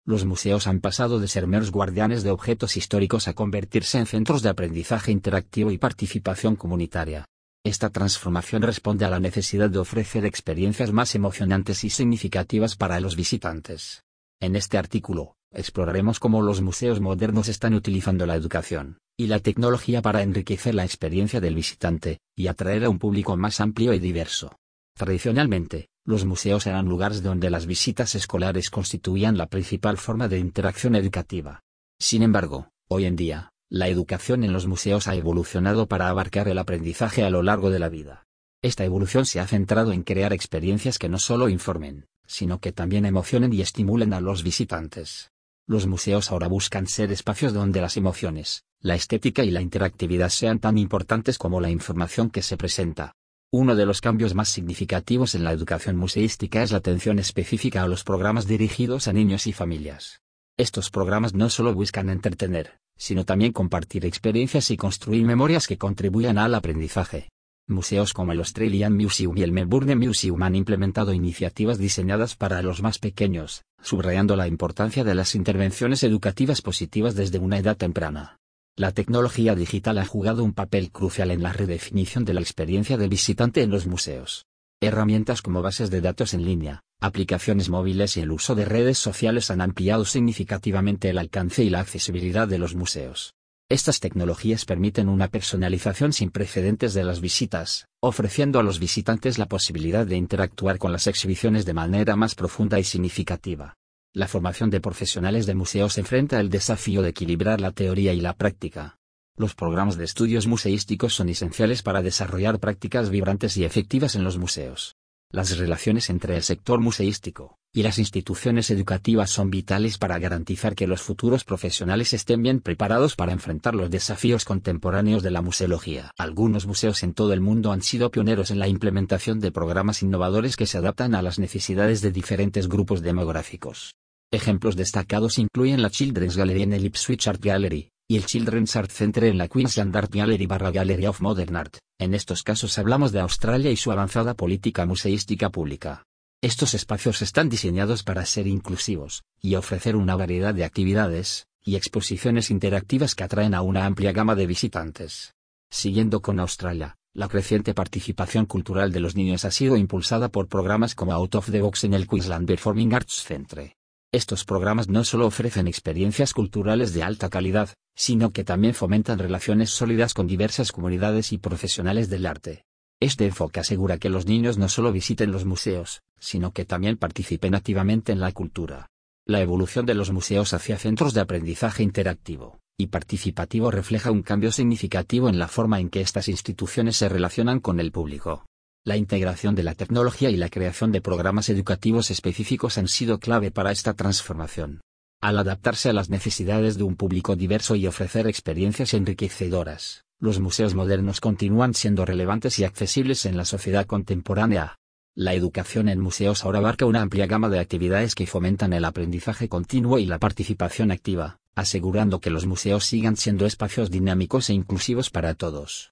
Los museos han pasado de ser meros guardianes de objetos históricos a convertirse en centros de aprendizaje interactivo y participación comunitaria. Esta transformación responde a la necesidad de ofrecer experiencias más emocionantes y significativas para los visitantes. En este artículo, exploraremos cómo los museos modernos están utilizando la educación y la tecnología para enriquecer la experiencia del visitante y atraer a un público más amplio y diverso. Tradicionalmente, los museos eran lugares donde las visitas escolares constituían la principal forma de interacción educativa. Sin embargo, hoy en día, la educación en los museos ha evolucionado para abarcar el aprendizaje a lo largo de la vida. Esta evolución se ha centrado en crear experiencias que no solo informen, sino que también emocionen y estimulen a los visitantes. Los museos ahora buscan ser espacios donde las emociones, la estética y la interactividad sean tan importantes como la información que se presenta. Uno de los cambios más significativos en la educación museística es la atención específica a los programas dirigidos a niños y familias. Estos programas no solo buscan entretener, sino también compartir experiencias y construir memorias que contribuyan al aprendizaje. Museos como el Australian Museum y el Melbourne Museum han implementado iniciativas diseñadas para los más pequeños, subrayando la importancia de las intervenciones educativas positivas desde una edad temprana. La tecnología digital ha jugado un papel crucial en la redefinición de la experiencia del visitante en los museos. Herramientas como bases de datos en línea, aplicaciones móviles y el uso de redes sociales han ampliado significativamente el alcance y la accesibilidad de los museos. Estas tecnologías permiten una personalización sin precedentes de las visitas, ofreciendo a los visitantes la posibilidad de interactuar con las exhibiciones de manera más profunda y significativa. La formación de profesionales de museos enfrenta el desafío de equilibrar la teoría y la práctica. Los programas de estudios museísticos son esenciales para desarrollar prácticas vibrantes y efectivas en los museos. Las relaciones entre el sector museístico y las instituciones educativas son vitales para garantizar que los futuros profesionales estén bien preparados para enfrentar los desafíos contemporáneos de la museología. Algunos museos en todo el mundo han sido pioneros en la implementación de programas innovadores que se adaptan a las necesidades de diferentes grupos demográficos. Ejemplos destacados incluyen la Children's Gallery en el Ipswich Art Gallery y el Children's Art Center en la Queensland Art Gallery / Gallery of Modern Art. En estos casos hablamos de Australia y su avanzada política museística pública. Estos espacios están diseñados para ser inclusivos y ofrecer una variedad de actividades y exposiciones interactivas que atraen a una amplia gama de visitantes. Siguiendo con Australia, la creciente participación cultural de los niños ha sido impulsada por programas como Out of the Box en el Queensland Performing Arts Centre. Estos programas no solo ofrecen experiencias culturales de alta calidad, sino que también fomentan relaciones sólidas con diversas comunidades y profesionales del arte. Este enfoque asegura que los niños no solo visiten los museos, sino que también participen activamente en la cultura. La evolución de los museos hacia centros de aprendizaje interactivo y participativo refleja un cambio significativo en la forma en que estas instituciones se relacionan con el público. La integración de la tecnología y la creación de programas educativos específicos han sido clave para esta transformación. Al adaptarse a las necesidades de un público diverso y ofrecer experiencias enriquecedoras, los museos modernos continúan siendo relevantes y accesibles en la sociedad contemporánea. La educación en museos ahora abarca una amplia gama de actividades que fomentan el aprendizaje continuo y la participación activa, asegurando que los museos sigan siendo espacios dinámicos e inclusivos para todos.